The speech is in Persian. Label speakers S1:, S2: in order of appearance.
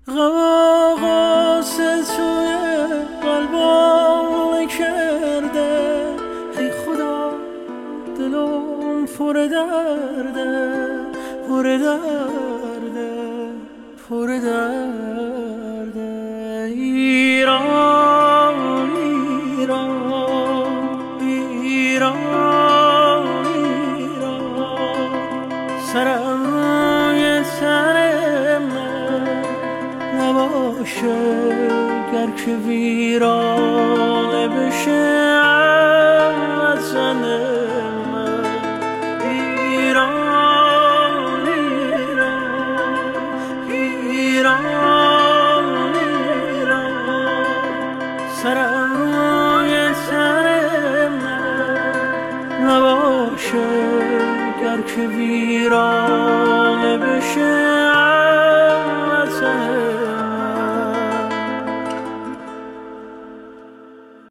S1: غواص توی قلبم کرده. ای خدا دلم پر درده، پر درده، پر درده. ایران ایران ایران ایران، سرم روی تن من نباشه گر که ویرانه بشه از زن من. ایران ایران ایران ایران، سرم روی تن من نباشه گر که ویرانه بشه